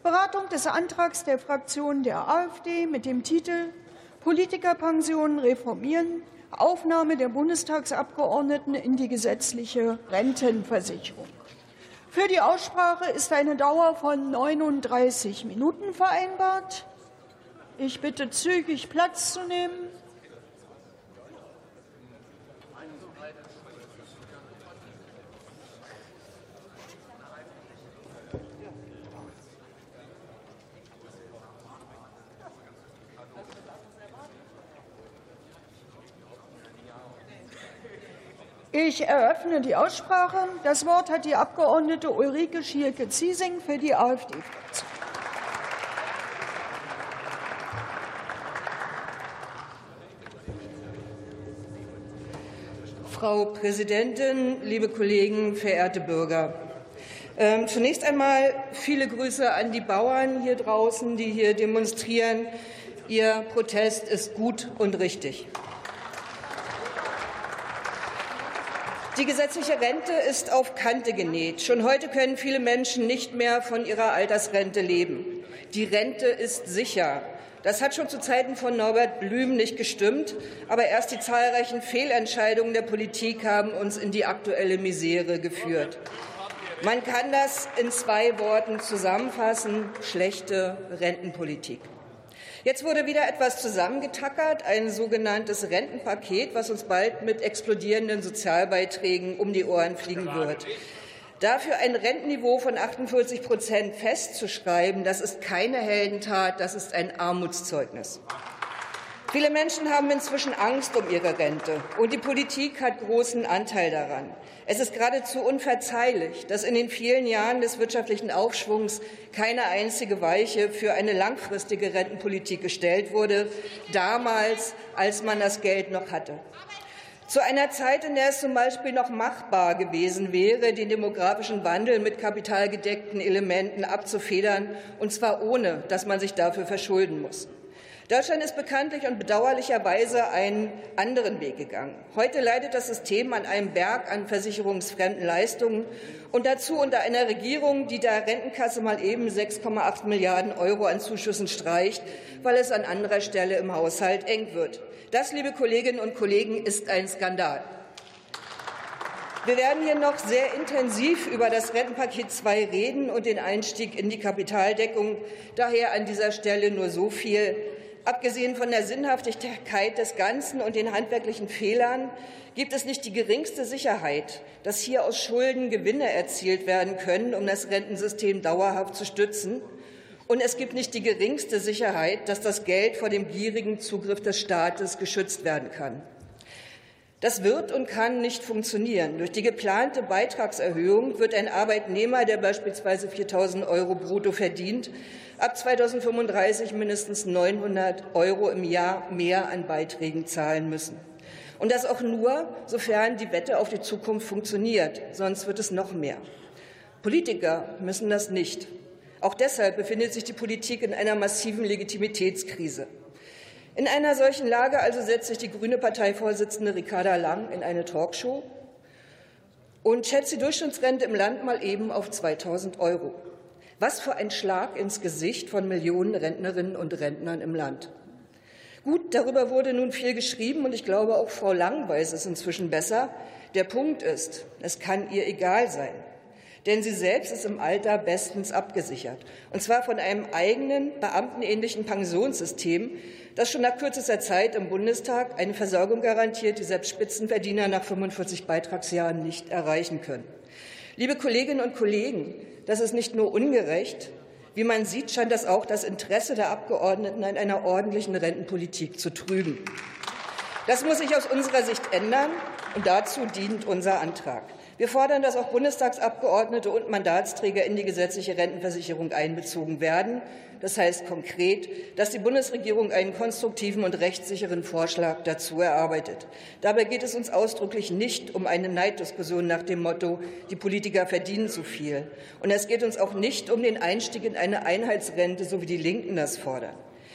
Beratung des Antrags der Fraktion der AfD mit dem Titel Politikerpensionen reformieren, Aufnahme der Bundestagsabgeordneten in die gesetzliche Rentenversicherung. Für die Aussprache ist eine Dauer von 39 Minuten vereinbart. Ich bitte zügig Platz zu nehmen. Ich eröffne die Aussprache. Das Wort hat die Abgeordnete Ulrike Schielke-Ziesing für die AfD-Fraktion. Frau Präsidentin, liebe Kollegen, verehrte Bürger! Zunächst einmal viele Grüße an die Bauern hier draußen, die hier demonstrieren. Ihr Protest ist gut und richtig. Die gesetzliche Rente ist auf Kante genäht. Schon heute können viele Menschen nicht mehr von ihrer Altersrente leben. Die Rente ist sicher. Das hat schon zu Zeiten von Norbert Blüm nicht gestimmt, aber erst die zahlreichen Fehlentscheidungen der Politik haben uns in die aktuelle Misere geführt. Man kann das in 2 Worten zusammenfassen: schlechte Rentenpolitik. Jetzt wurde wieder etwas zusammengetackert, ein sogenanntes Rentenpaket, was uns bald mit explodierenden Sozialbeiträgen um die Ohren fliegen wird. Dafür ein Rentenniveau von 48% festzuschreiben, das ist keine Heldentat, das ist ein Armutszeugnis. Viele Menschen haben inzwischen Angst um ihre Rente, und die Politik hat großen Anteil daran. Es ist geradezu unverzeihlich, dass in den vielen Jahren des wirtschaftlichen Aufschwungs keine einzige Weiche für eine langfristige Rentenpolitik gestellt wurde, damals, als man das Geld noch hatte. Zu einer Zeit, in der es zum Beispiel noch machbar gewesen wäre, den demografischen Wandel mit kapitalgedeckten Elementen abzufedern, und zwar ohne, dass man sich dafür verschulden muss. Deutschland ist bekanntlich und bedauerlicherweise einen anderen Weg gegangen. Heute leidet das System an einem Berg an versicherungsfremden Leistungen und dazu unter einer Regierung, die der Rentenkasse mal eben 6,8 Milliarden € an Zuschüssen streicht, weil es an anderer Stelle im Haushalt eng wird. Das, liebe Kolleginnen und Kollegen, ist ein Skandal. Wir werden hier noch sehr intensiv über das Rentenpaket 2 reden und den Einstieg in die Kapitaldeckung. Daher an dieser Stelle nur so viel: Abgesehen von der Sinnhaftigkeit des Ganzen und den handwerklichen Fehlern gibt es nicht die geringste Sicherheit, dass hier aus Schulden Gewinne erzielt werden können, um das Rentensystem dauerhaft zu stützen. Und es gibt nicht die geringste Sicherheit, dass das Geld vor dem gierigen Zugriff des Staates geschützt werden kann. Das wird und kann nicht funktionieren. Durch die geplante Beitragserhöhung wird ein Arbeitnehmer, der beispielsweise 4.000 € brutto verdient, ab 2035 mindestens 900 € im Jahr mehr an Beiträgen zahlen müssen. Und das auch nur, sofern die Wette auf die Zukunft funktioniert. Sonst wird es noch mehr. Politiker müssen das nicht. Auch deshalb befindet sich die Politik in einer massiven Legitimitätskrise. In einer solchen Lage also setzt sich die grüne Parteivorsitzende Ricarda Lang in eine Talkshow und schätzt die Durchschnittsrente im Land mal eben auf 2.000 €. Was für ein Schlag ins Gesicht von Millionen Rentnerinnen und Rentnern im Land. Gut, darüber wurde nun viel geschrieben, und ich glaube, auch Frau Lang weiß es inzwischen besser. Der Punkt ist, es kann ihr egal sein. Denn sie selbst ist im Alter bestens abgesichert, und zwar von einem eigenen, beamtenähnlichen Pensionssystem, das schon nach kürzester Zeit im Bundestag eine Versorgung garantiert, die selbst Spitzenverdiener nach 45 Beitragsjahren nicht erreichen können. Liebe Kolleginnen und Kollegen, das ist nicht nur ungerecht. Wie man sieht, scheint das auch das Interesse der Abgeordneten an einer ordentlichen Rentenpolitik zu trüben. Das muss sich aus unserer Sicht ändern, und dazu dient unser Antrag. Wir fordern, dass auch Bundestagsabgeordnete und Mandatsträger in die gesetzliche Rentenversicherung einbezogen werden. Das heißt konkret, dass die Bundesregierung einen konstruktiven und rechtssicheren Vorschlag dazu erarbeitet. Dabei geht es uns ausdrücklich nicht um eine Neiddiskussion nach dem Motto, die Politiker verdienen zu viel. Und es geht uns auch nicht um den Einstieg in eine Einheitsrente, so wie die Linken das fordern.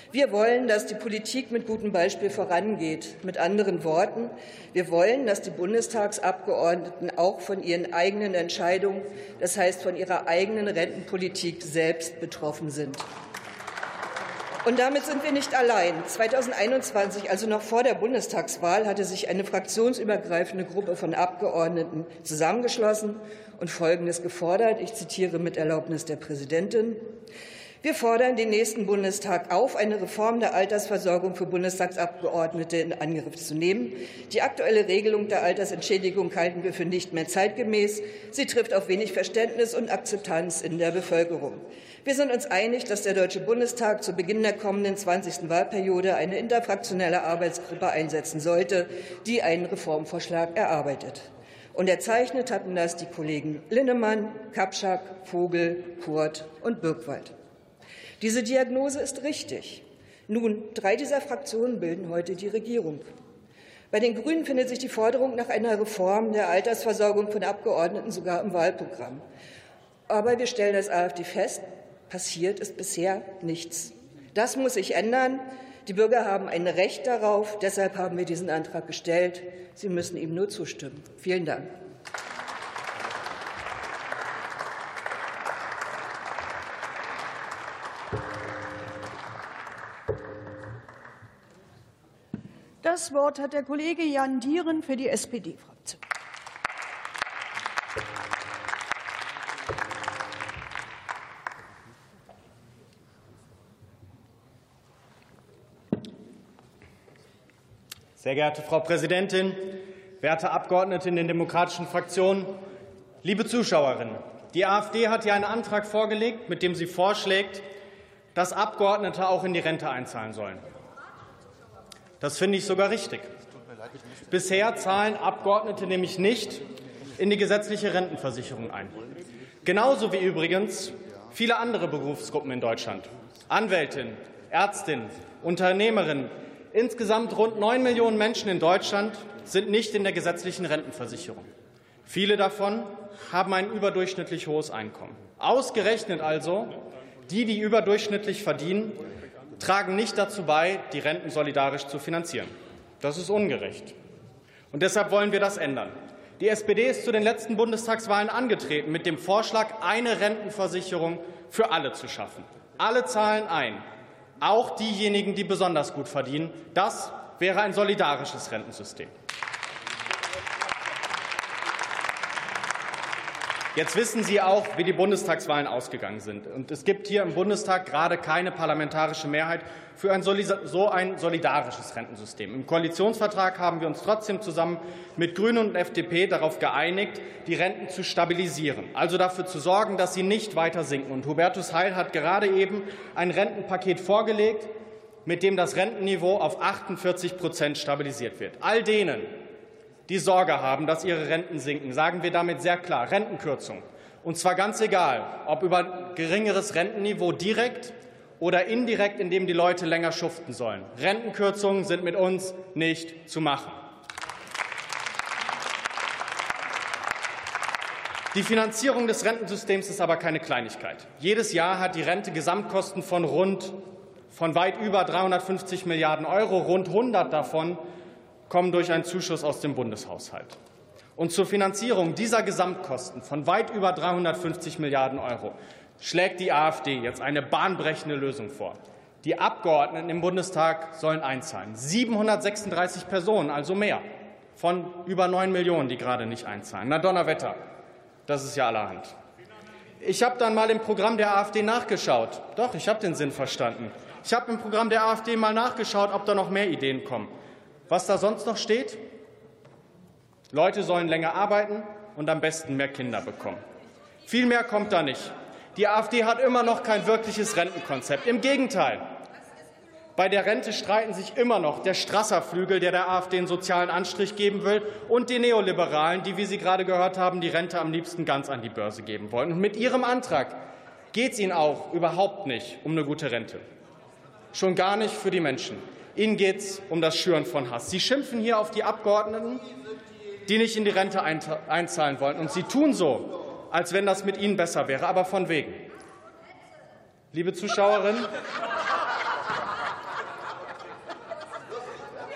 Wir wollen, dass die Politik mit gutem Beispiel vorangeht. Mit anderen Worten, wir wollen, dass die Bundestagsabgeordneten auch von ihren eigenen Entscheidungen, das heißt von ihrer eigenen Rentenpolitik selbst betroffen sind. Und damit sind wir nicht allein. 2021, also noch vor der Bundestagswahl, hatte sich eine fraktionsübergreifende Gruppe von Abgeordneten zusammengeschlossen und Folgendes gefordert. Ich zitiere mit Erlaubnis der Präsidentin. Wir fordern den nächsten Bundestag auf, eine Reform der Altersversorgung für Bundestagsabgeordnete in Angriff zu nehmen. Die aktuelle Regelung der Altersentschädigung halten wir für nicht mehr zeitgemäß. Sie trifft auf wenig Verständnis und Akzeptanz in der Bevölkerung. Wir sind uns einig, dass der Deutsche Bundestag zu Beginn der kommenden 20. Wahlperiode eine interfraktionelle Arbeitsgruppe einsetzen sollte, die einen Reformvorschlag erarbeitet. Unterzeichnet hatten das die Kollegen Linnemann, Kapschak, Vogel, Kurt und Birkwald. Diese Diagnose ist richtig. Nun, 3 dieser Fraktionen bilden heute die Regierung. Bei den Grünen findet sich die Forderung nach einer Reform der Altersversorgung von Abgeordneten sogar im Wahlprogramm. Aber wir stellen als AfD fest, passiert ist bisher nichts. Das muss sich ändern. Die Bürger haben ein Recht darauf. Deshalb haben wir diesen Antrag gestellt. Sie müssen ihm nur zustimmen. Vielen Dank. Das Wort hat der Kollege Jan Dieren für die SPD-Fraktion. Sehr geehrte Frau Präsidentin, werte Abgeordnete in den demokratischen Fraktionen, liebe Zuschauerinnen! Die AfD hat hier einen Antrag vorgelegt, mit dem sie vorschlägt, dass Abgeordnete auch in die Rente einzahlen sollen. Das finde ich sogar richtig. Bisher zahlen Abgeordnete nämlich nicht in die gesetzliche Rentenversicherung ein. Genauso wie übrigens viele andere Berufsgruppen in Deutschland. Anwältinnen, Ärztinnen, Unternehmerinnen. Insgesamt rund 9 Millionen Menschen in Deutschland sind nicht in der gesetzlichen Rentenversicherung. Viele davon haben ein überdurchschnittlich hohes Einkommen. Ausgerechnet also die, die überdurchschnittlich verdienen, tragen nicht dazu bei, die Renten solidarisch zu finanzieren. Das ist ungerecht. Und deshalb wollen wir das ändern. Die SPD ist zu den letzten Bundestagswahlen angetreten mit dem Vorschlag, eine Rentenversicherung für alle zu schaffen. Alle zahlen ein, auch diejenigen, die besonders gut verdienen. Das wäre ein solidarisches Rentensystem. Jetzt wissen Sie auch, wie die Bundestagswahlen ausgegangen sind. Und es gibt hier im Bundestag gerade keine parlamentarische Mehrheit für so ein solidarisches Rentensystem. Im Koalitionsvertrag haben wir uns trotzdem zusammen mit Grünen und FDP darauf geeinigt, die Renten zu stabilisieren, also dafür zu sorgen, dass sie nicht weiter sinken. Und Hubertus Heil hat gerade eben ein Rentenpaket vorgelegt, mit dem das Rentenniveau auf 48% stabilisiert wird. All denen, die Sorge haben, dass ihre Renten sinken, sagen wir damit sehr klar: Rentenkürzung. Und zwar ganz egal, ob über geringeres Rentenniveau direkt oder indirekt, indem die Leute länger schuften sollen. Rentenkürzungen sind mit uns nicht zu machen. Die Finanzierung des Rentensystems ist aber keine Kleinigkeit. Jedes Jahr hat die Rente Gesamtkosten von weit über 350 Milliarden Euro. Rund 100 davon kommen durch einen Zuschuss aus dem Bundeshaushalt. Und zur Finanzierung dieser Gesamtkosten von weit über 350 Milliarden Euro schlägt die AfD jetzt eine bahnbrechende Lösung vor. Die Abgeordneten im Bundestag sollen einzahlen. 736 Personen, also mehr von über 9 Millionen, die gerade nicht einzahlen. Na Donnerwetter, das ist ja allerhand. Ich habe dann mal im Programm der AfD nachgeschaut. Doch, ich habe den Sinn verstanden. Ich habe im Programm der AfD mal nachgeschaut, ob da noch mehr Ideen kommen. Was da sonst noch steht? Leute sollen länger arbeiten und am besten mehr Kinder bekommen. Viel mehr kommt da nicht. Die AfD hat immer noch kein wirkliches Rentenkonzept. Im Gegenteil. Bei der Rente streiten sich immer noch der Strasser-Flügel, der AfD einen sozialen Anstrich geben will, und die Neoliberalen, die, wie Sie gerade gehört haben, die Rente am liebsten ganz an die Börse geben wollen. Und mit Ihrem Antrag geht es Ihnen auch überhaupt nicht um eine gute Rente. Schon gar nicht für die Menschen. Ihnen geht es um das Schüren von Hass. Sie schimpfen hier auf die Abgeordneten, die nicht in die Rente einzahlen wollen. Und Sie tun so, als wenn das mit Ihnen besser wäre. Aber von wegen. Liebe Zuschauerinnen,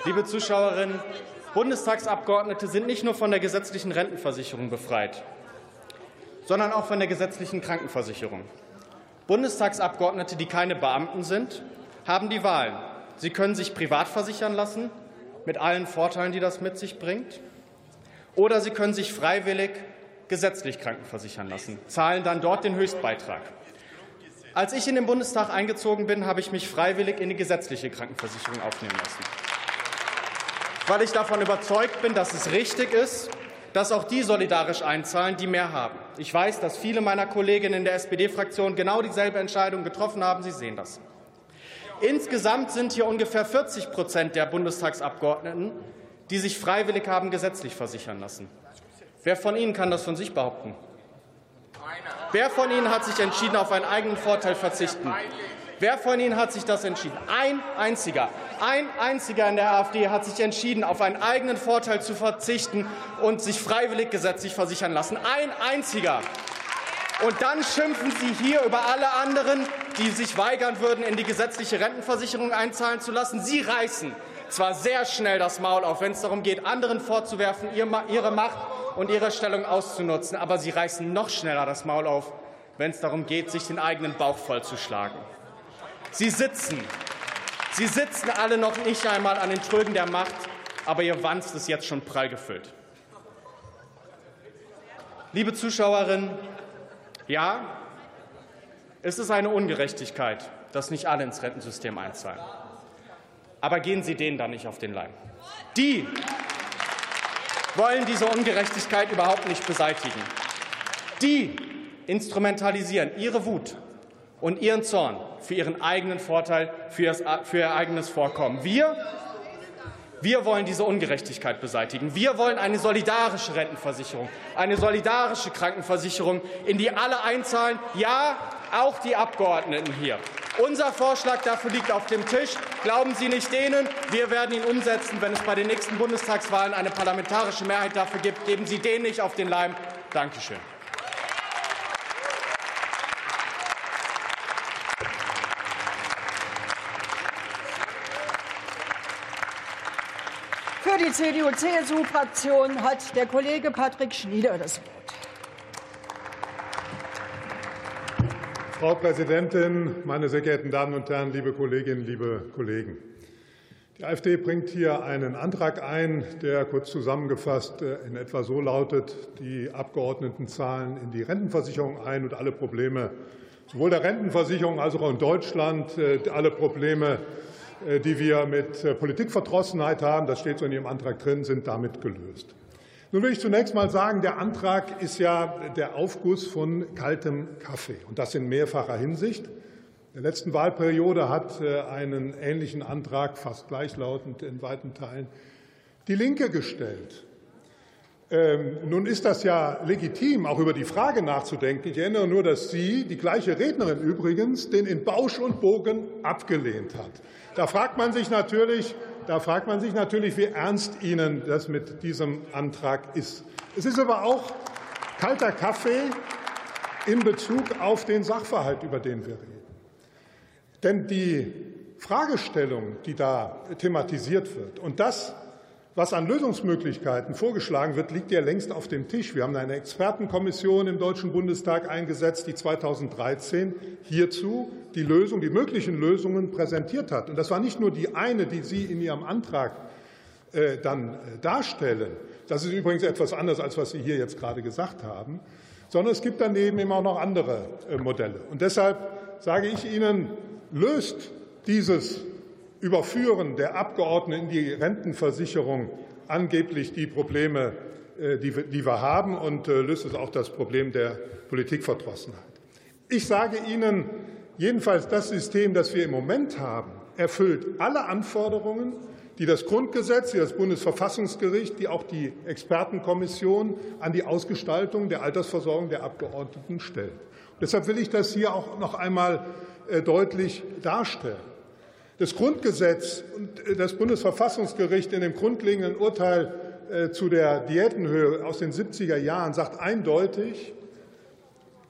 Liebe Zuschauerinnen, Bundestagsabgeordnete sind nicht nur von der gesetzlichen Rentenversicherung befreit, sondern auch von der gesetzlichen Krankenversicherung. Bundestagsabgeordnete, die keine Beamten sind, haben die Wahl. Sie können sich privat versichern lassen, mit allen Vorteilen, die das mit sich bringt, oder sie können sich freiwillig gesetzlich krankenversichern lassen, zahlen dann dort den Höchstbeitrag. Als ich in den Bundestag eingezogen bin, habe ich mich freiwillig in die gesetzliche Krankenversicherung aufnehmen lassen, weil ich davon überzeugt bin, dass es richtig ist, dass auch die solidarisch einzahlen, die mehr haben. Ich weiß, dass viele meiner Kolleginnen in der SPD-Fraktion genau dieselbe Entscheidung getroffen haben. Sie sehen das. Insgesamt sind hier ungefähr 40% der Bundestagsabgeordneten, die sich freiwillig haben gesetzlich versichern lassen. Wer von Ihnen kann das von sich behaupten? Wer von Ihnen hat sich entschieden, auf einen eigenen Vorteil verzichten? Wer von Ihnen hat sich das entschieden? Ein einziger in der AfD hat sich entschieden, auf einen eigenen Vorteil zu verzichten und sich freiwillig gesetzlich versichern lassen. Ein einziger. Und dann schimpfen Sie hier über alle anderen, die sich weigern würden, in die gesetzliche Rentenversicherung einzahlen zu lassen. Sie reißen zwar sehr schnell das Maul auf, wenn es darum geht, anderen vorzuwerfen, ihre Macht und ihre Stellung auszunutzen, aber Sie reißen noch schneller das Maul auf, wenn es darum geht, sich den eigenen Bauch vollzuschlagen. Sie sitzen alle noch nicht einmal an den Trögen der Macht, aber Ihr Wanst ist jetzt schon prall gefüllt. Liebe Zuschauerinnen, ja, es ist eine Ungerechtigkeit, dass nicht alle ins Rentensystem einzahlen. Aber gehen Sie denen da nicht auf den Leim. Die wollen diese Ungerechtigkeit überhaupt nicht beseitigen. Die instrumentalisieren ihre Wut und ihren Zorn für ihren eigenen Vorteil, für ihr eigenes Vorkommen. Wir wollen diese Ungerechtigkeit beseitigen. Wir wollen eine solidarische Rentenversicherung, eine solidarische Krankenversicherung, in die alle einzahlen, ja, auch die Abgeordneten hier. Unser Vorschlag dafür liegt auf dem Tisch. Glauben Sie nicht denen. Wir werden ihn umsetzen, wenn es bei den nächsten Bundestagswahlen eine parlamentarische Mehrheit dafür gibt. Geben Sie denen nicht auf den Leim. Danke schön. Für die CDU-CSU-Fraktion hat der Kollege Patrick Schnieder das Wort. Frau Präsidentin, meine sehr geehrten Damen und Herren, liebe Kolleginnen, liebe Kollegen! Die AfD bringt hier einen Antrag ein, der kurz zusammengefasst in etwa so lautet: Die Abgeordneten zahlen in die Rentenversicherung ein und alle Probleme sowohl der Rentenversicherung als auch in Deutschland, alle Probleme, die wir mit Politikverdrossenheit haben, das steht so in Ihrem Antrag drin, sind damit gelöst. Nun will ich zunächst mal sagen, der Antrag ist ja der Aufguss von kaltem Kaffee, und das in mehrfacher Hinsicht. In der letzten Wahlperiode hat einen ähnlichen Antrag, fast gleichlautend in weiten Teilen, die Linke gestellt. Nun ist das ja legitim, auch über die Frage nachzudenken. Ich erinnere nur, dass Sie, die gleiche Rednerin übrigens, den in Bausch und Bogen abgelehnt hat. Da fragt man sich natürlich, wie ernst Ihnen das mit diesem Antrag ist. Es ist aber auch kalter Kaffee in Bezug auf den Sachverhalt, über den wir reden. Denn die Fragestellung, die da thematisiert wird, und das, was an Lösungsmöglichkeiten vorgeschlagen wird, liegt ja längst auf dem Tisch. Wir haben eine Expertenkommission im Deutschen Bundestag eingesetzt, die 2013 hierzu die möglichen Lösungen präsentiert hat. Und das war nicht nur die eine, die Sie in Ihrem Antrag dann darstellen. Das ist übrigens etwas anderes, als was Sie hier jetzt gerade gesagt haben. Sondern es gibt daneben eben auch noch andere Modelle. Und deshalb sage ich Ihnen, löst dieses Überführen der Abgeordneten in die Rentenversicherung angeblich die Probleme, die wir haben, und löst es auch das Problem der Politikverdrossenheit. Ich sage Ihnen, jedenfalls das System, das wir im Moment haben, erfüllt alle Anforderungen, die das Grundgesetz, die das Bundesverfassungsgericht, die auch die Expertenkommission an die Ausgestaltung der Altersversorgung der Abgeordneten stellen. Und deshalb will ich das hier auch noch einmal deutlich darstellen. Das Grundgesetz und das Bundesverfassungsgericht in dem grundlegenden Urteil zu der Diätenhöhe aus den 70er Jahren sagt eindeutig,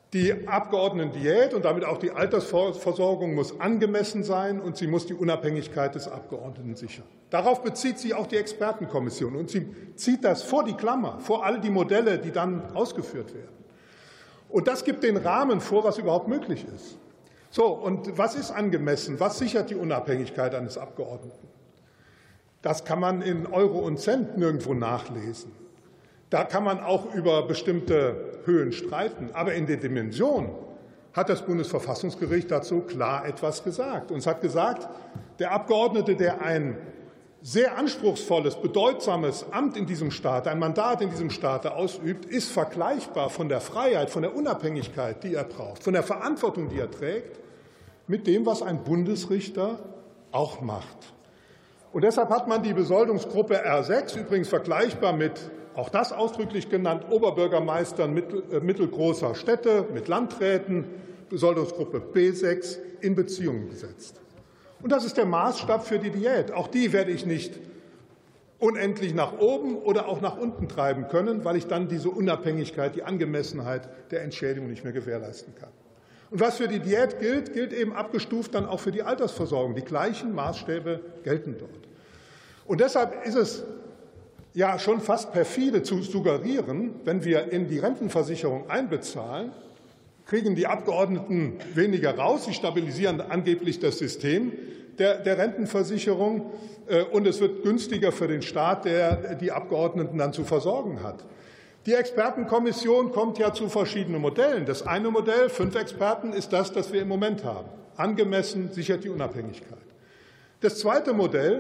Die Abgeordnetendiät und damit auch die Altersversorgung muss angemessen sein, und sie muss die Unabhängigkeit des Abgeordneten sichern. Darauf bezieht sich auch die Expertenkommission, und sie zieht das vor die Klammer, vor all die Modelle, die dann ausgeführt werden. Und das gibt den Rahmen vor, was überhaupt möglich ist. So, und was ist angemessen? Was sichert die Unabhängigkeit eines Abgeordneten? Das kann man in Euro und Cent nirgendwo nachlesen. Da kann man auch über bestimmte Höhen streiten. Aber in der Dimension hat das Bundesverfassungsgericht dazu klar etwas gesagt. Und es hat gesagt, der Abgeordnete, der ein sehr anspruchsvolles, bedeutsames Amt in diesem Staat, ein Mandat in diesem Staat ausübt, ist vergleichbar von der Freiheit, von der Unabhängigkeit, die er braucht, von der Verantwortung, die er trägt, mit dem, was ein Bundesrichter auch macht. Und deshalb hat man die Besoldungsgruppe R6, übrigens vergleichbar mit, auch das ausdrücklich genannt, Oberbürgermeistern mittelgroßer Städte, mit Landräten, Besoldungsgruppe B6, in Beziehung gesetzt. Und das ist der Maßstab für die Diät. Auch die werde ich nicht unendlich nach oben oder auch nach unten treiben können, weil ich dann diese Unabhängigkeit, die Angemessenheit der Entschädigung nicht mehr gewährleisten kann. Und was für die Diät gilt, gilt eben abgestuft dann auch für die Altersversorgung. Die gleichen Maßstäbe gelten dort. Und deshalb ist es ja schon fast perfide zu suggerieren, wenn wir in die Rentenversicherung einbezahlen, kriegen die Abgeordneten weniger raus. Sie stabilisieren angeblich das System der Rentenversicherung, und es wird günstiger für den Staat, der die Abgeordneten dann zu versorgen hat. Die Expertenkommission kommt ja zu verschiedenen Modellen. Das eine Modell, 5 Experten, ist das wir im Moment haben. Angemessen, sichert die Unabhängigkeit. Das zweite Modell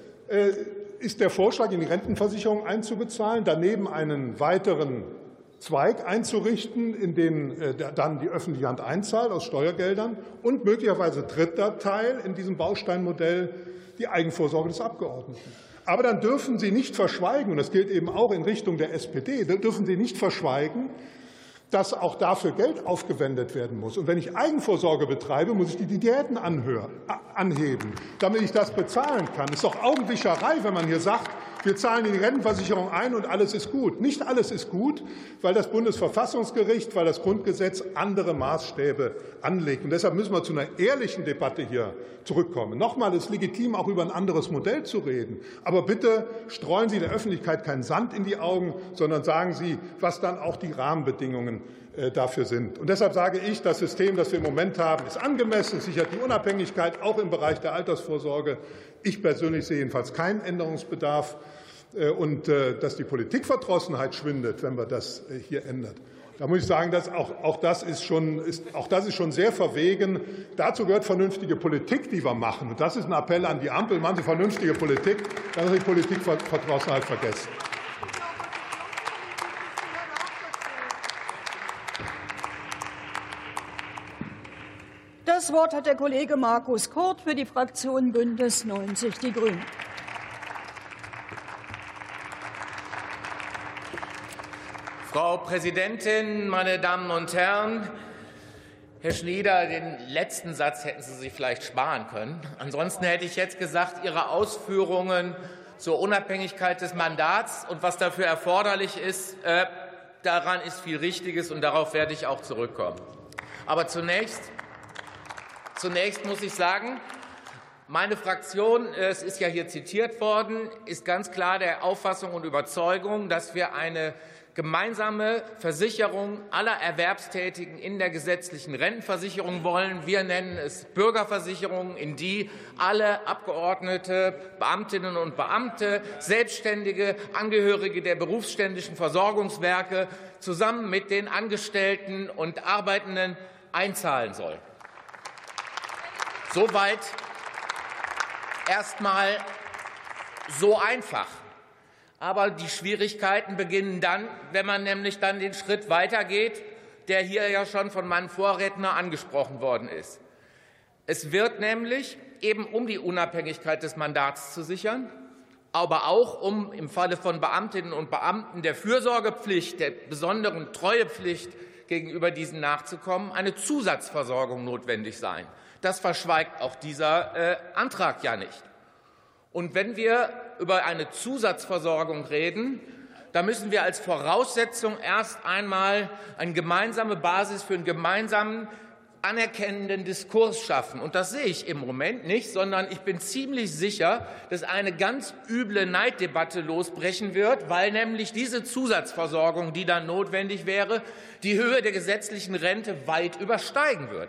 ist der Vorschlag, in die Rentenversicherung einzubezahlen, daneben einen weiteren Zweig einzurichten, in den dann die öffentliche Hand einzahlt aus Steuergeldern, und möglicherweise dritter Teil in diesem Bausteinmodell die Eigenvorsorge des Abgeordneten. Aber dann dürfen Sie nicht verschweigen, und das gilt eben auch in Richtung der SPD, dürfen Sie nicht verschweigen, dass auch dafür Geld aufgewendet werden muss. Und wenn ich Eigenvorsorge betreibe, muss ich die Diäten anheben, damit ich das bezahlen kann. Es ist doch Augenwischerei, wenn man hier sagt, wir zahlen in die Rentenversicherung ein und alles ist gut. Nicht alles ist gut, weil das Bundesverfassungsgericht, weil das Grundgesetz andere Maßstäbe anlegt. Und deshalb müssen wir zu einer ehrlichen Debatte hier zurückkommen. Nochmal, es ist legitim, auch über ein anderes Modell zu reden. Aber bitte streuen Sie der Öffentlichkeit keinen Sand in die Augen, sondern sagen Sie, was dann auch die Rahmenbedingungen dafür sind. Und deshalb sage ich, das System, das wir im Moment haben, ist angemessen, sichert die Unabhängigkeit auch im Bereich der Altersvorsorge. Ich persönlich sehe jedenfalls keinen Änderungsbedarf. Und dass die Politikverdrossenheit schwindet, wenn man das hier ändert. Da muss ich sagen, dass auch das ist schon sehr verwegen. Dazu gehört vernünftige Politik, die wir machen. Und das ist ein Appell an die Ampel. Machen Sie vernünftige Politik, dann ist die Politikverdrossenheit vergessen. Das Wort hat der Kollege Markus Kurt für die Fraktion Bündnis 90 Die Grünen. Frau Präsidentin, meine Damen und Herren! Herr Schnieder, den letzten Satz hätten Sie sich vielleicht sparen können. Ansonsten hätte ich jetzt gesagt, Ihre Ausführungen zur Unabhängigkeit des Mandats und was dafür erforderlich ist, daran ist viel Richtiges, und darauf werde ich auch zurückkommen. Aber zunächst muss ich sagen, meine Fraktion, es ist ja hier zitiert worden, ist ganz klar der Auffassung und Überzeugung, dass wir eine gemeinsame Versicherung aller Erwerbstätigen in der gesetzlichen Rentenversicherung wollen. Wir nennen es Bürgerversicherung, in die alle Abgeordnete, Beamtinnen und Beamte, Selbstständige, Angehörige der berufsständischen Versorgungswerke zusammen mit den Angestellten und Arbeitenden einzahlen sollen. Soweit erst mal so einfach. Aber die Schwierigkeiten beginnen dann, wenn man nämlich dann den Schritt weitergeht, der hier ja schon von meinem Vorredner angesprochen worden ist. Es wird nämlich eben, um die Unabhängigkeit des Mandats zu sichern, aber auch um im Falle von Beamtinnen und Beamten der Fürsorgepflicht, der besonderen Treuepflicht gegenüber diesen nachzukommen, eine Zusatzversorgung notwendig sein. Das verschweigt auch dieser Antrag ja nicht. Und wenn wir über eine Zusatzversorgung reden, Da müssen wir als Voraussetzung erst einmal eine gemeinsame Basis für einen gemeinsamen anerkennenden Diskurs schaffen. Und das sehe ich im Moment nicht, sondern ich bin ziemlich sicher, dass eine ganz üble Neiddebatte losbrechen wird, weil nämlich diese Zusatzversorgung, die dann notwendig wäre, die Höhe der gesetzlichen Rente weit übersteigen würde.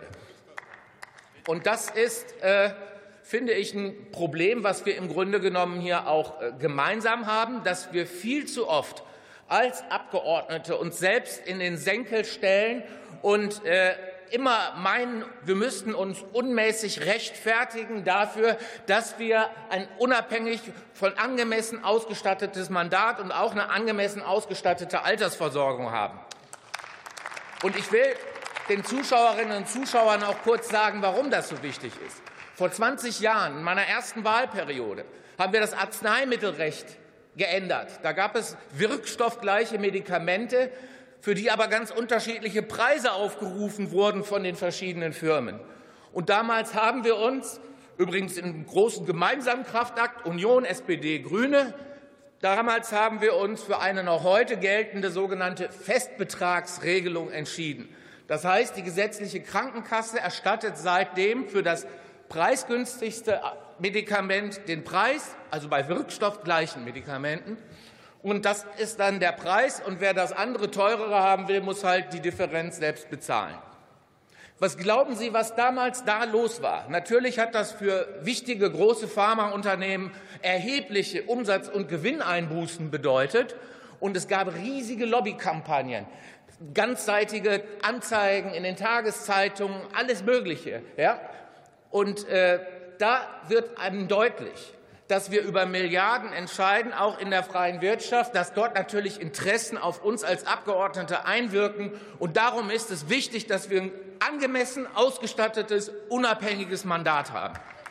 Und das ist, finde ich, ein Problem, was wir im Grunde genommen hier auch gemeinsam haben, dass wir viel zu oft als Abgeordnete uns selbst in den Senkel stellen und immer meinen, wir müssten uns unmäßig rechtfertigen dafür, dass wir ein unabhängig von angemessen ausgestattetes Mandat und auch eine angemessen ausgestattete Altersversorgung haben. Und ich will den Zuschauerinnen und Zuschauern auch kurz sagen, warum das so wichtig ist. Vor 20 Jahren, in meiner ersten Wahlperiode, haben wir das Arzneimittelrecht geändert. Da gab es wirkstoffgleiche Medikamente, für die aber ganz unterschiedliche Preise aufgerufen wurden von den verschiedenen Firmen. Und damals haben wir uns, übrigens im großen gemeinsamen Kraftakt, Union, SPD, Grüne, damals haben wir uns für eine noch heute geltende sogenannte Festbetragsregelung entschieden. Das heißt, die gesetzliche Krankenkasse erstattet seitdem für das preisgünstigste Medikament den Preis, also bei wirkstoffgleichen Medikamenten. Und das ist dann der Preis. Und wer das andere teurere haben will, muss halt die Differenz selbst bezahlen. Was glauben Sie, was damals da los war? Natürlich hat das für wichtige große Pharmaunternehmen erhebliche Umsatz- und Gewinneinbußen bedeutet. Und es gab riesige Lobbykampagnen, ganzseitige Anzeigen in den Tageszeitungen, alles Mögliche. Ja? Und da wird einem deutlich, dass wir über Milliarden entscheiden, auch in der freien Wirtschaft, dass dort natürlich Interessen auf uns als Abgeordnete einwirken. Und darum ist es wichtig, dass wir ein angemessen ausgestattetes, unabhängiges Mandat haben.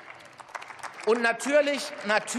Und natürlich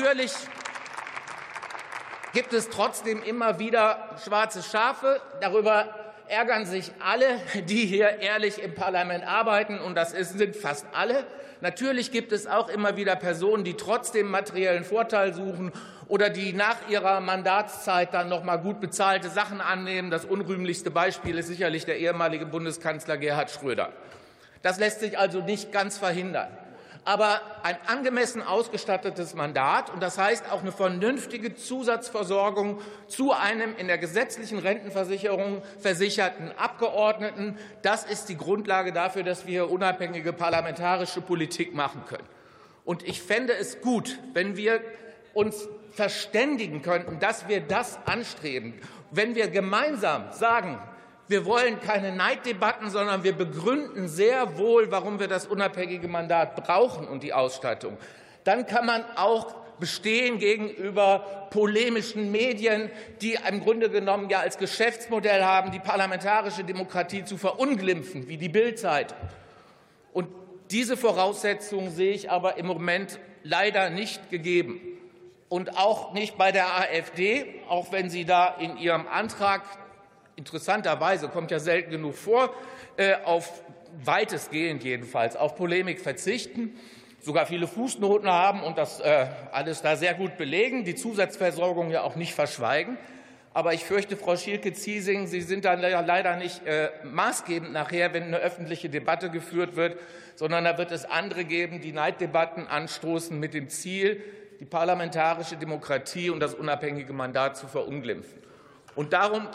gibt es trotzdem immer wieder schwarze Schafe. Darüber ärgern sich alle, die hier ehrlich im Parlament arbeiten, und das sind fast alle. Natürlich gibt es auch immer wieder Personen, die trotzdem materiellen Vorteil suchen oder die nach ihrer Mandatszeit dann noch mal gut bezahlte Sachen annehmen. Das unrühmlichste Beispiel ist sicherlich der ehemalige Bundeskanzler Gerhard Schröder. Das lässt sich also nicht ganz verhindern. Aber ein angemessen ausgestattetes Mandat, und das heißt auch eine vernünftige Zusatzversorgung zu einem in der gesetzlichen Rentenversicherung versicherten Abgeordneten, das ist die Grundlage dafür, dass wir unabhängige parlamentarische Politik machen können. Und ich fände es gut, wenn wir uns verständigen könnten, dass wir das anstreben, wenn wir gemeinsam sagen, wir wollen keine Neiddebatten, sondern wir begründen sehr wohl, warum wir das unabhängige Mandat brauchen und die Ausstattung. Dann kann man auch bestehen gegenüber polemischen Medien, die im Grunde genommen ja als Geschäftsmodell haben, die parlamentarische Demokratie zu verunglimpfen, wie die Bild-Zeitung. Und diese Voraussetzungen sehe ich aber im Moment leider nicht gegeben. Und auch nicht bei der AfD, auch wenn sie da in ihrem Antrag interessanterweise, kommt ja selten genug vor, auf weitestgehend jedenfalls auf Polemik verzichten, sogar viele Fußnoten haben und das alles da sehr gut belegen, die Zusatzversorgung ja auch nicht verschweigen. Aber ich fürchte, Frau Schielke-Ziesing, Sie sind dann leider nicht maßgebend nachher, wenn eine öffentliche Debatte geführt wird, sondern da wird es andere geben, die Neiddebatten anstoßen mit dem Ziel, die parlamentarische Demokratie und das unabhängige Mandat zu verunglimpfen. Und darum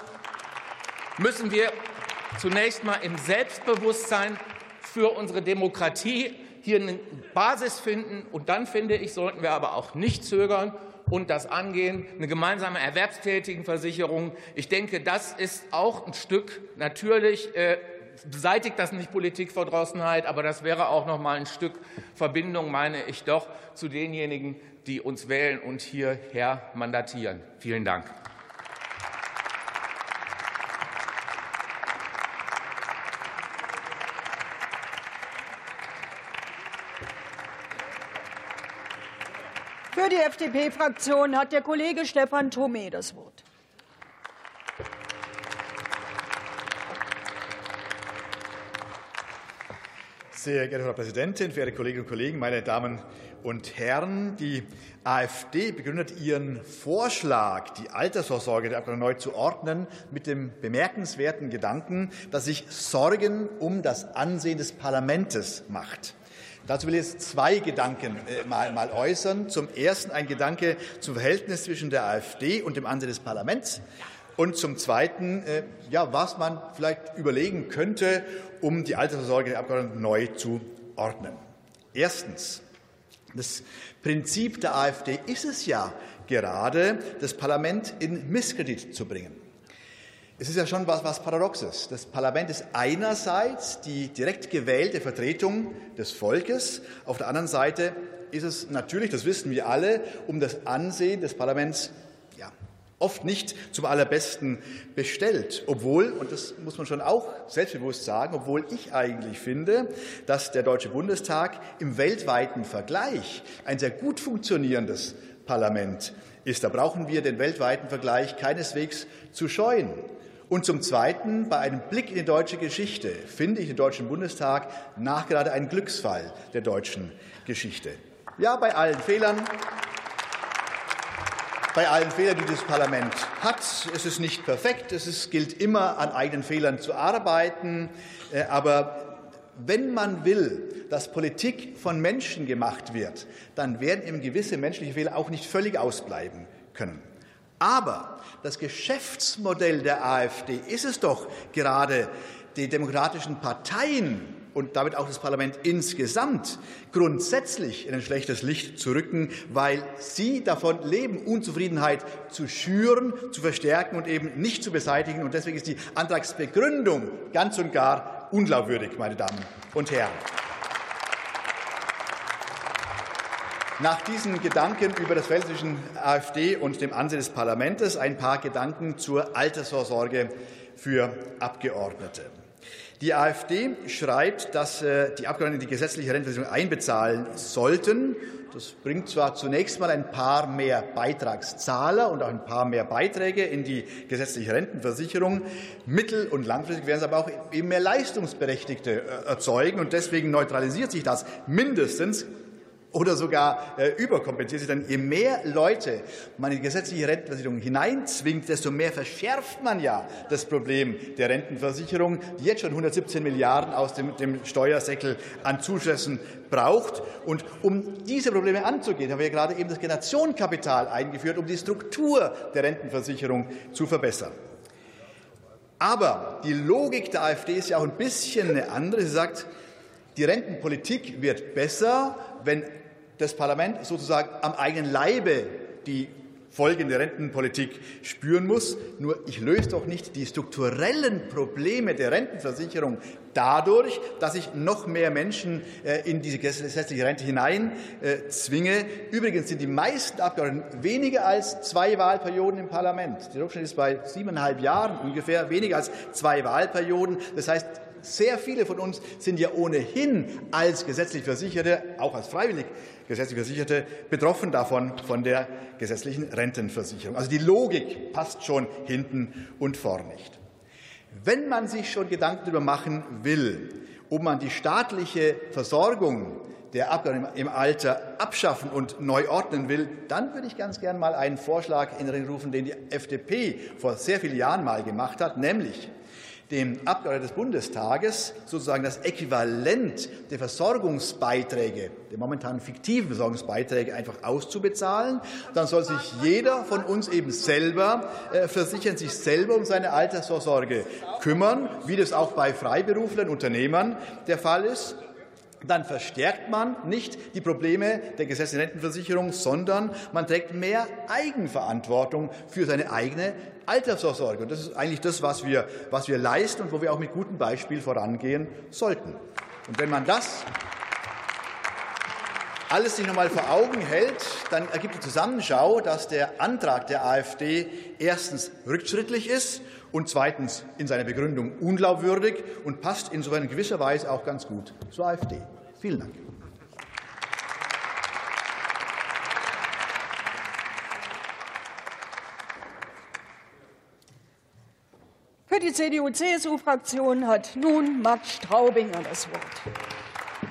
müssen wir zunächst mal im Selbstbewusstsein für unsere Demokratie hier eine Basis finden. Und dann, finde ich, sollten wir aber auch nicht zögern und das angehen, eine gemeinsame Erwerbstätigenversicherung. Ich denke, das ist auch ein Stück, natürlich beseitigt das nicht Politikverdrossenheit, aber das wäre auch noch mal ein Stück Verbindung, meine ich doch, zu denjenigen, die uns wählen und hierher mandatieren. Vielen Dank. Für die FDP-Fraktion hat der Kollege Stefan Thomé das Wort. Sehr geehrte Frau Präsidentin, verehrte Kolleginnen und Kollegen, meine Damen und Herren! Die AfD begründet ihren Vorschlag, die Altersvorsorge der Abgeordneten neu zu ordnen, mit dem bemerkenswerten Gedanken, dass sich Sorgen um das Ansehen des Parlaments macht. Dazu will ich jetzt zwei Gedanken mal äußern. Zum Ersten ein Gedanke zum Verhältnis zwischen der AfD und dem Ansehen des Parlaments. Und zum Zweiten, was man vielleicht überlegen könnte, um die Altersvorsorge der Abgeordneten neu zu ordnen. Erstens. Das Prinzip der AfD ist es ja gerade, das Parlament in Misskredit zu bringen. Es ist ja schon was Paradoxes. Das Parlament ist einerseits die direkt gewählte Vertretung des Volkes. Auf der anderen Seite ist es natürlich, das wissen wir alle, um das Ansehen des Parlaments oft nicht zum Allerbesten bestellt. Obwohl, und das muss man schon auch selbstbewusst sagen, obwohl ich eigentlich finde, dass der Deutsche Bundestag im weltweiten Vergleich ein sehr gut funktionierendes Parlament ist. Da brauchen wir den weltweiten Vergleich keineswegs zu scheuen. Und zum Zweiten, bei einem Blick in die deutsche Geschichte, finde ich den Deutschen Bundestag nachgerade ein Glücksfall der deutschen Geschichte. Ja, bei allen Fehlern, die das Parlament hat. Es ist nicht perfekt. Es gilt immer, an eigenen Fehlern zu arbeiten. Aber wenn man will, dass Politik von Menschen gemacht wird, dann werden eben gewisse menschliche Fehler auch nicht völlig ausbleiben können. Aber das Geschäftsmodell der AfD ist es doch gerade, die demokratischen Parteien und damit auch das Parlament insgesamt grundsätzlich in ein schlechtes Licht zu rücken, weil sie davon leben, Unzufriedenheit zu schüren, zu verstärken und eben nicht zu beseitigen. Und deswegen ist die Antragsbegründung ganz und gar unglaubwürdig, meine Damen und Herren. Nach diesen Gedanken über das Verhältnis zwischen AfD und dem Ansehen des Parlaments ein paar Gedanken zur Altersvorsorge für Abgeordnete. Die AfD schreibt, dass die Abgeordneten die gesetzliche Rentenversicherung einbezahlen sollten. Das bringt zwar zunächst mal ein paar mehr Beitragszahler und auch ein paar mehr Beiträge in die gesetzliche Rentenversicherung. Mittel- und langfristig werden es aber auch eben mehr Leistungsberechtigte erzeugen. Und deswegen neutralisiert sich das mindestens oder sogar überkompensiert sich dann. Je mehr Leute man in die gesetzliche Rentenversicherung hineinzwingt, desto mehr verschärft man ja das Problem der Rentenversicherung, die jetzt schon 117 Milliarden aus dem Steuersäckel an Zuschüssen braucht. Und um diese Probleme anzugehen, haben wir gerade eben das Generationenkapital eingeführt, um die Struktur der Rentenversicherung zu verbessern. Aber die Logik der AfD ist ja auch ein bisschen eine andere. Sie sagt, die Rentenpolitik wird besser, wenn das Parlament sozusagen am eigenen Leibe die Folgen der Rentenpolitik spüren muss. Nur ich löse doch nicht die strukturellen Probleme der Rentenversicherung dadurch, dass ich noch mehr Menschen in diese gesetzliche Rente hinein zwinge. Übrigens sind die meisten Abgeordneten weniger als 2 Wahlperioden im Parlament. Der Durchschnitt ist bei 7,5 Jahren ungefähr, weniger als 2 Wahlperioden. Das heißt, sehr viele von uns sind ja ohnehin als gesetzlich Versicherte, auch als freiwillig gesetzlich Versicherte, betroffen davon, von der gesetzlichen Rentenversicherung. Also die Logik passt schon hinten und vorn nicht. Wenn man sich schon Gedanken darüber machen will, ob man die staatliche Versorgung der Abgeordneten im Alter abschaffen und neu ordnen will, dann würde ich ganz gern mal einen Vorschlag in Erinnerung rufen, den die FDP vor sehr vielen Jahren mal gemacht hat, nämlich dem Abgeordneten des Bundestages sozusagen das Äquivalent der Versorgungsbeiträge, der momentan fiktiven Versorgungsbeiträge, einfach auszubezahlen. Dann soll sich jeder von uns eben selber versichern, sich selber um seine Altersvorsorge kümmern, wie das auch bei Freiberuflern, Unternehmern der Fall ist. Dann verstärkt man nicht die Probleme der gesetzlichen Rentenversicherung, sondern man trägt mehr Eigenverantwortung für seine eigene Altersvorsorge. Und das ist eigentlich das, was wir leisten und wo wir auch mit gutem Beispiel vorangehen sollten. Und wenn man das alles sich noch einmal vor Augen hält, dann ergibt die Zusammenschau, dass der Antrag der AfD erstens rückschrittlich ist und zweitens in seiner Begründung unglaubwürdig und passt insofern in gewisser Weise auch ganz gut zur AfD. Vielen Dank. Für die CDU-CSU-Fraktion hat nun Max Straubinger das Wort.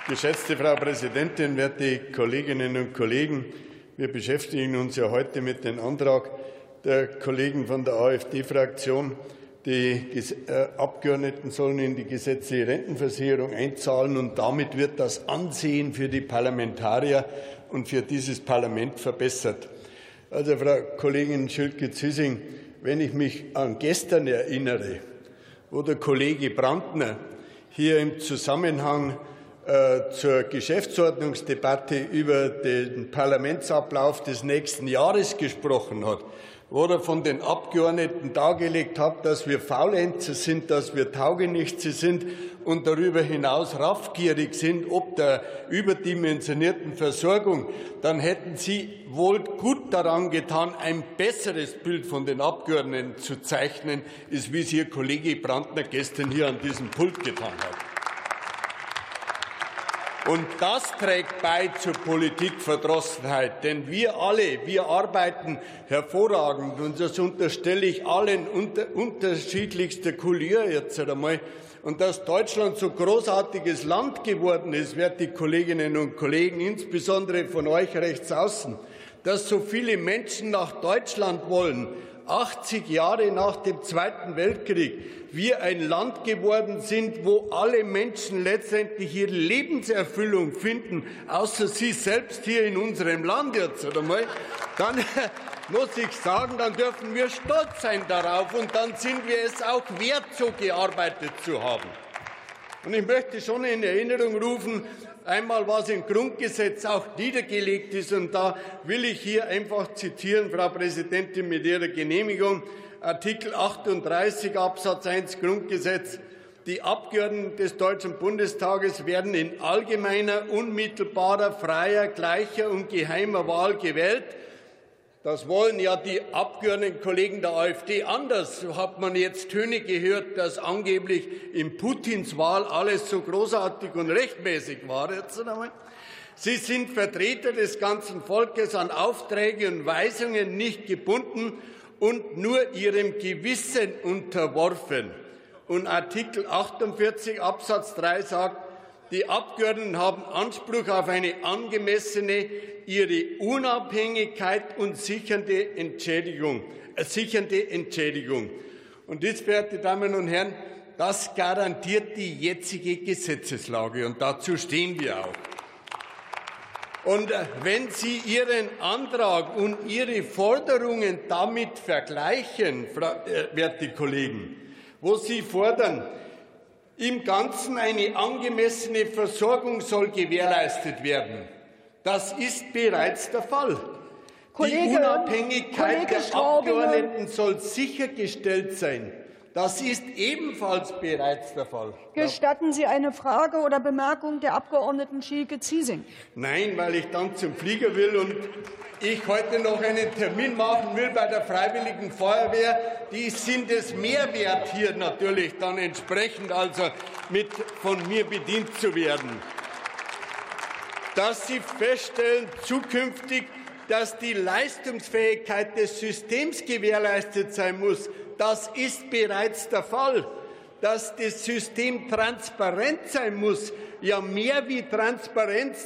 Geschätzte Frau Präsidentin, werte Kolleginnen und Kollegen! Wir beschäftigen uns ja heute mit dem Antrag der Kollegen von der AfD-Fraktion. Die Abgeordneten sollen in die gesetzliche Rentenversicherung einzahlen, und damit wird das Ansehen für die Parlamentarier und für dieses Parlament verbessert. Also, Frau Kollegin Schülke-Züssing, wenn ich mich an gestern erinnere, wo der Kollege Brandner hier im Zusammenhang zur Geschäftsordnungsdebatte über den Parlamentsablauf des nächsten Jahres gesprochen hat, wo er von den Abgeordneten dargelegt hat, dass wir Faulenzer sind, dass wir Taugenichtse sind und darüber hinaus raffgierig sind ob der überdimensionierten Versorgung, dann hätten Sie wohl gut daran getan, ein besseres Bild von den Abgeordneten zu zeichnen, als wie es Ihr Kollege Brandner gestern hier an diesem Pult getan hat. Und das trägt bei zur Politikverdrossenheit, denn wir arbeiten hervorragend, und das unterstelle ich allen unterschiedlichster Couleur jetzt einmal. Und dass Deutschland so großartiges Land geworden ist, werte Kolleginnen und Kollegen, insbesondere von euch rechts außen, dass so viele Menschen nach Deutschland wollen, 80 Jahre nach dem Zweiten Weltkrieg, wir ein Land geworden sind, wo alle Menschen letztendlich ihre Lebenserfüllung finden, außer Sie selbst hier in unserem Land jetzt einmal, dann muss ich sagen, dann dürfen wir stolz sein darauf, und dann sind wir es auch wert, so gearbeitet zu haben. Und ich möchte schon in Erinnerung rufen, einmal was im Grundgesetz auch niedergelegt ist, und da will ich hier einfach zitieren, Frau Präsidentin, mit Ihrer Genehmigung, Artikel 38 Absatz 1 Grundgesetz. Die Abgeordneten des Deutschen Bundestages werden in allgemeiner, unmittelbarer, freier, gleicher und geheimer Wahl gewählt. Das wollen ja die Abgeordnetenkollegen der AfD anders. So hat man jetzt Töne gehört, dass angeblich in Putins Wahl alles so großartig und rechtmäßig war. Sie sind Vertreter des ganzen Volkes, an Aufträge und Weisungen nicht gebunden und nur ihrem Gewissen unterworfen. Und Artikel 48 Absatz 3 sagt, die Abgeordneten haben Anspruch auf eine angemessene, ihre Unabhängigkeit und sichernde Entschädigung. Und dies, verehrte Damen und Herren, das garantiert die jetzige Gesetzeslage, und dazu stehen wir auch. Und wenn Sie Ihren Antrag und Ihre Forderungen damit vergleichen, werte Kollegen, wo Sie fordern, im Ganzen eine angemessene Versorgung soll gewährleistet werden. Das ist bereits der Fall. Die Unabhängigkeit der Abgeordneten soll sichergestellt sein. Das ist ebenfalls bereits der Fall. Gestatten Sie eine Frage oder Bemerkung der Abgeordneten Schielke-Ziesing? Nein, weil ich dann zum Flieger will und ich heute noch einen Termin machen will bei der Freiwilligen Feuerwehr. Die sind es mehr wert, hier natürlich dann entsprechend von mir bedient zu werden. Dass Sie feststellen, zukünftig, dass die Leistungsfähigkeit des Systems gewährleistet sein muss, das ist bereits der Fall. Dass das System transparent sein muss, ja mehr wie Transparenz,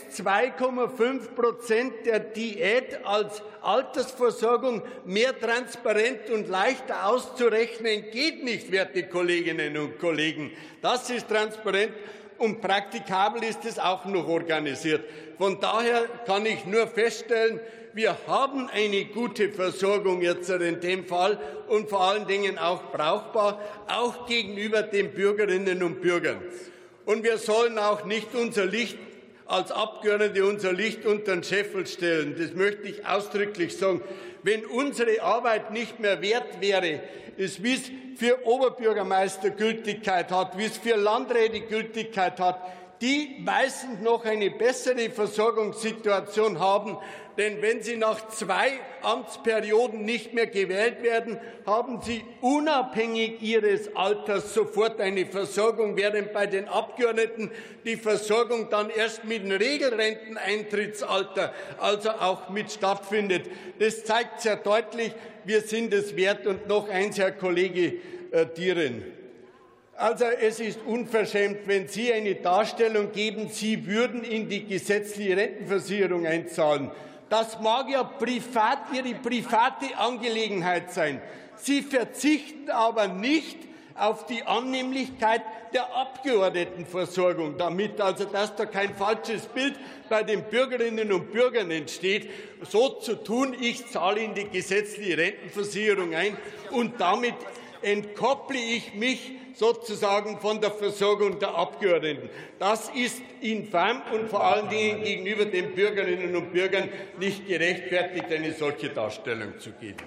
2,5% der Diät als Altersversorgung, mehr transparent und leichter auszurechnen geht nicht, werte Kolleginnen und Kollegen. Das ist transparent. Und praktikabel ist es auch noch organisiert. Von daher kann ich nur feststellen, wir haben eine gute Versorgung jetzt in dem Fall und vor allen Dingen auch brauchbar, auch gegenüber den Bürgerinnen und Bürgern. Und wir sollen auch nicht als Abgeordnete unser Licht unter den Scheffel stellen. Das möchte ich ausdrücklich sagen. Wenn unsere Arbeit nicht mehr wert wäre, ist, wie es für Oberbürgermeister Gültigkeit hat, wie es für Landräte Gültigkeit hat, die meistens noch eine bessere Versorgungssituation haben. Denn wenn sie nach 2 Amtsperioden nicht mehr gewählt werden, haben sie unabhängig ihres Alters sofort eine Versorgung, während bei den Abgeordneten die Versorgung dann erst mit dem Regelrenteneintrittsalter, also auch mit stattfindet. Das zeigt sehr deutlich, wir sind es wert. Und noch eins, Herr Kollege Dieren. Also es ist unverschämt, wenn Sie eine Darstellung geben, Sie würden in die gesetzliche Rentenversicherung einzahlen. Das mag ja Ihre private Angelegenheit sein. Sie verzichten aber nicht auf die Annehmlichkeit der Abgeordnetenversorgung, damit also dass da kein falsches Bild bei den Bürgerinnen und Bürgern entsteht, so zu tun, ich zahle in die gesetzliche Rentenversicherung ein und damit entkopple ich mich sozusagen von der Versorgung der Abgeordneten. Das ist infam und vor allen Dingen gegenüber den Bürgerinnen und Bürgern nicht gerechtfertigt, eine solche Darstellung zu geben.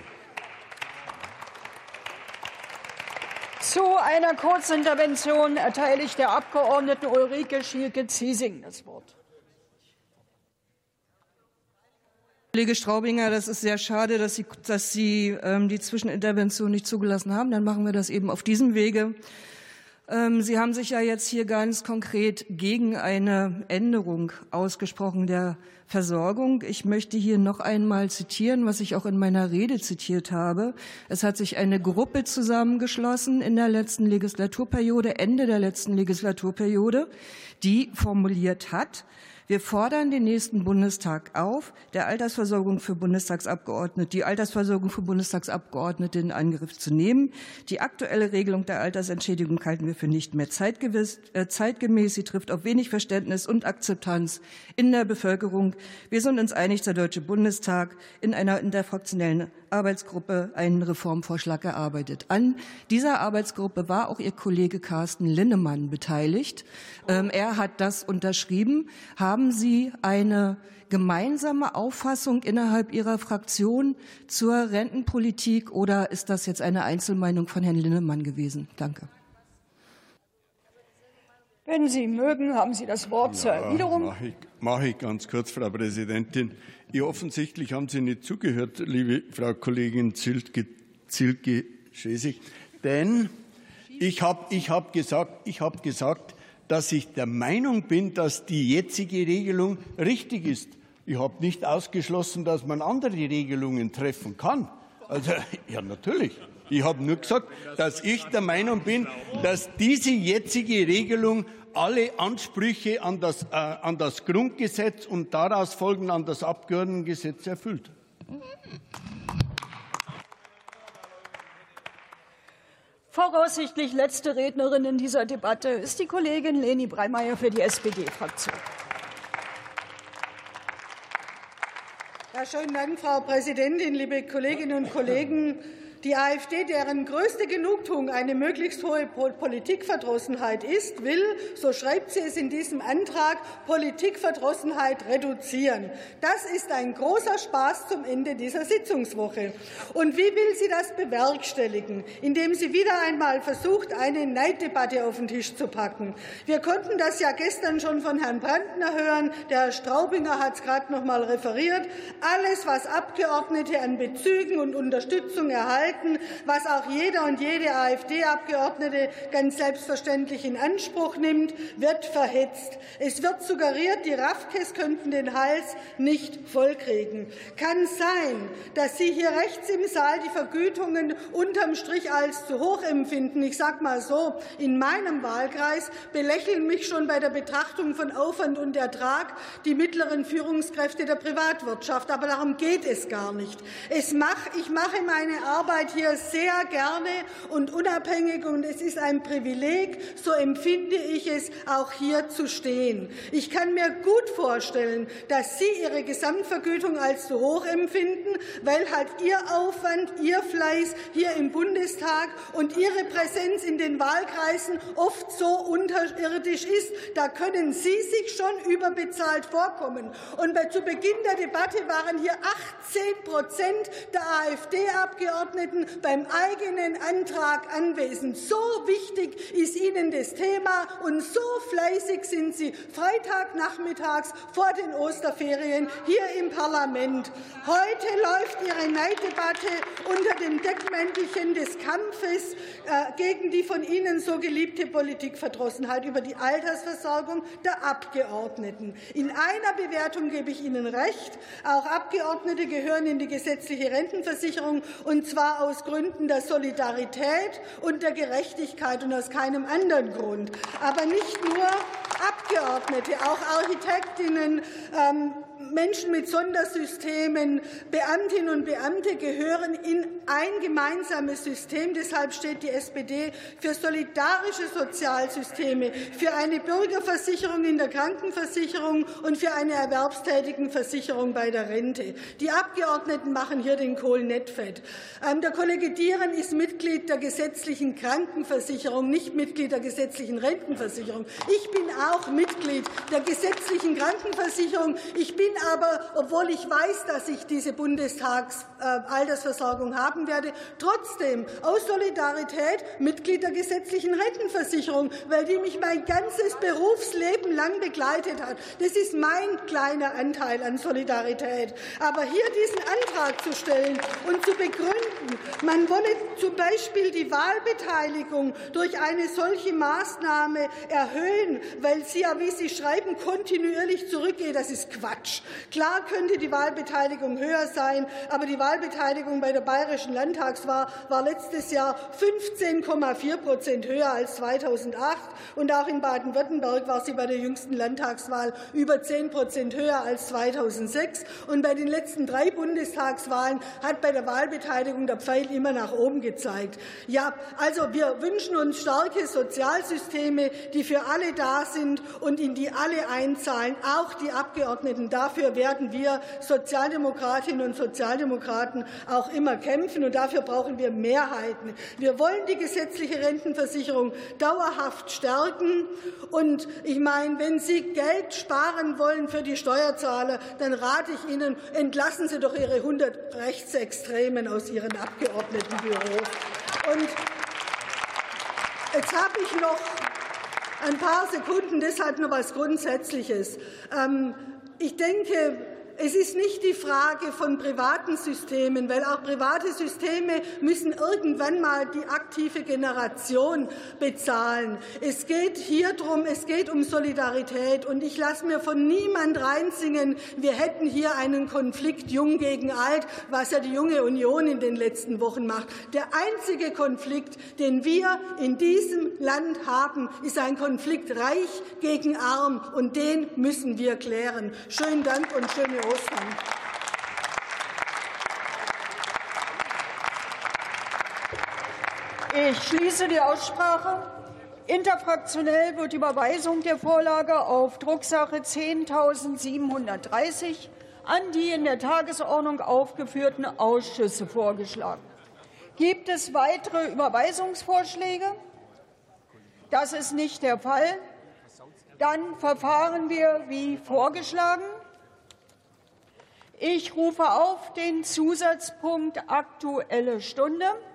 Zu einer Kurzintervention erteile ich der Abgeordneten Ulrike Schielke-Ziesing das Wort. Kollege Straubinger, das ist sehr schade, dass Sie die Zwischenintervention nicht zugelassen haben. Dann machen wir das eben auf diesem Wege. Sie haben sich ja jetzt hier ganz konkret gegen eine Änderung ausgesprochen der Versorgung. Ich möchte hier noch einmal zitieren, was ich auch in meiner Rede zitiert habe. Es hat sich eine Gruppe zusammengeschlossen in der letzten Legislaturperiode, Ende der letzten Legislaturperiode, die formuliert hat: Wir fordern den nächsten Bundestag auf, die Altersversorgung für Bundestagsabgeordnete in Angriff zu nehmen. Die aktuelle Regelung der Altersentschädigung halten wir für nicht mehr zeitgemäß. Sie trifft auf wenig Verständnis und Akzeptanz in der Bevölkerung. Wir sind uns einig, der Deutsche Bundestag in einer interfraktionellen Arbeitsgruppe einen Reformvorschlag erarbeitet. An dieser Arbeitsgruppe war auch Ihr Kollege Carsten Linnemann beteiligt. Er hat das unterschrieben. Haben Sie eine gemeinsame Auffassung innerhalb Ihrer Fraktion zur Rentenpolitik oder ist das jetzt eine Einzelmeinung von Herrn Linnemann gewesen? Danke. Wenn Sie mögen, haben Sie das Wort zur Erwiderung. Mache ich ganz kurz, Frau Präsidentin. Offensichtlich haben Sie nicht zugehört, liebe Frau Kollegin Zielke-Schesig, denn ich habe gesagt, dass ich der Meinung bin, dass die jetzige Regelung richtig ist. Ich habe nicht ausgeschlossen, dass man andere Regelungen treffen kann. Also, ja, natürlich. Ich habe nur gesagt, dass ich der Meinung bin, dass diese jetzige Regelung alle Ansprüche an das Grundgesetz und daraus folgend an das Abgeordnetengesetz erfüllt. Voraussichtlich letzte Rednerin in dieser Debatte ist die Kollegin Leni Breimeyer für die SPD-Fraktion. Ja, schönen Dank, Frau Präsidentin, liebe Kolleginnen und Kollegen. Die AfD, deren größte Genugtuung eine möglichst hohe Politikverdrossenheit ist, will, so schreibt sie es in diesem Antrag, Politikverdrossenheit reduzieren. Das ist ein großer Spaß zum Ende dieser Sitzungswoche. Und wie will sie das bewerkstelligen? Indem sie wieder einmal versucht, eine Neiddebatte auf den Tisch zu packen. Wir konnten das ja gestern schon von Herrn Brandner hören. Der Herr Straubinger hat es gerade noch mal referiert. Alles, was Abgeordnete an Bezügen und Unterstützung erhalten, was auch jeder und jede AfD-Abgeordnete ganz selbstverständlich in Anspruch nimmt, wird verhetzt. Es wird suggeriert, die Raffkes könnten den Hals nicht vollkriegen. Kann sein, dass Sie hier rechts im Saal die Vergütungen unterm Strich als zu hoch empfinden. Ich sage mal so, in meinem Wahlkreis belächeln mich schon bei der Betrachtung von Aufwand und Ertrag die mittleren Führungskräfte der Privatwirtschaft. Aber darum geht es gar nicht. Ich mache meine Arbeit hier sehr gerne und unabhängig, und es ist ein Privileg, so empfinde ich es, auch hier zu stehen. Ich kann mir gut vorstellen, dass Sie Ihre Gesamtvergütung als zu hoch empfinden, weil halt Ihr Aufwand, Ihr Fleiß hier im Bundestag und Ihre Präsenz in den Wahlkreisen oft so unterirdisch ist. Da können Sie sich schon überbezahlt vorkommen. Und zu Beginn der Debatte waren hier 18% der AfD-Abgeordneten beim eigenen Antrag anwesend. So wichtig ist Ihnen das Thema und so fleißig sind Sie Freitagnachmittags vor den Osterferien hier im Parlament. Heute läuft Ihre Neiddebatte unter dem Deckmäntelchen des Kampfes gegen die von Ihnen so geliebte Politikverdrossenheit über die Altersversorgung der Abgeordneten. In einer Bewertung gebe ich Ihnen recht. Auch Abgeordnete gehören in die gesetzliche Rentenversicherung, und zwar zwar aus Gründen der Solidarität und der Gerechtigkeit und aus keinem anderen Grund. Aber nicht nur Abgeordnete, auch Architektinnen, Menschen mit Sondersystemen, Beamtinnen und Beamte gehören in ein gemeinsames System. Deshalb steht die SPD für solidarische Sozialsysteme, für eine Bürgerversicherung in der Krankenversicherung und für eine Erwerbstätigenversicherung bei der Rente. Die Abgeordneten machen hier den Kohl nicht fett. Der Kollege Dieren ist Mitglied der gesetzlichen Krankenversicherung, nicht Mitglied der gesetzlichen Rentenversicherung. Ich bin auch Mitglied der gesetzlichen Krankenversicherung. Ich bin aber, obwohl ich weiß, dass ich diese Bundestagsaltersversorgung haben werde, trotzdem aus Solidarität Mitglied der gesetzlichen Rentenversicherung, weil die mich mein ganzes Berufsleben lang begleitet hat. Das ist mein kleiner Anteil an Solidarität. Aber hier diesen Antrag zu stellen und zu begründen, man wolle zum Beispiel die Wahlbeteiligung durch eine solche Maßnahme erhöhen, weil sie ja, wie Sie schreiben, kontinuierlich zurückgeht, das ist Quatsch. Klar könnte die Wahlbeteiligung höher sein, aber die Wahlbeteiligung bei der bayerischen Landtagswahl war letztes Jahr 15,4% höher als 2008. Und auch in Baden-Württemberg war sie bei der jüngsten Landtagswahl über 10% höher als 2006. Und bei den letzten 3 Bundestagswahlen hat bei der Wahlbeteiligung der Pfeil immer nach oben gezeigt. Ja, also wir wünschen uns starke Sozialsysteme, die für alle da sind und in die alle einzahlen, auch die Abgeordneten. Dafür werden wir Sozialdemokratinnen und Sozialdemokraten auch immer kämpfen, und dafür brauchen wir Mehrheiten. Wir wollen die gesetzliche Rentenversicherung dauerhaft stärken. Und ich meine, wenn Sie Geld sparen wollen für die Steuerzahler, dann rate ich Ihnen, entlassen Sie doch Ihre 100 Rechtsextremen aus Ihren Abgeordnetenbüros. Und jetzt habe ich noch ein paar Sekunden, deshalb noch etwas Grundsätzliches. Ich denke, es ist nicht die Frage von privaten Systemen, weil auch private Systeme müssen irgendwann mal die aktive Generation bezahlen. Es geht hier darum, es geht um Solidarität. Und ich lasse mir von niemand reinsingen, wir hätten hier einen Konflikt Jung gegen Alt, was ja die Junge Union in den letzten Wochen macht. Der einzige Konflikt, den wir in diesem Land haben, ist ein Konflikt Reich gegen Arm. Und den müssen wir klären. Schönen Dank und schöne Ostern. Ich schließe die Aussprache. Interfraktionell wird die Überweisung der Vorlage auf Drucksache 10.730 an die in der Tagesordnung aufgeführten Ausschüsse vorgeschlagen. Gibt es weitere Überweisungsvorschläge? Das ist nicht der Fall. Dann verfahren wir wie vorgeschlagen. Ich rufe auf den Zusatzpunkt Aktuelle Stunde.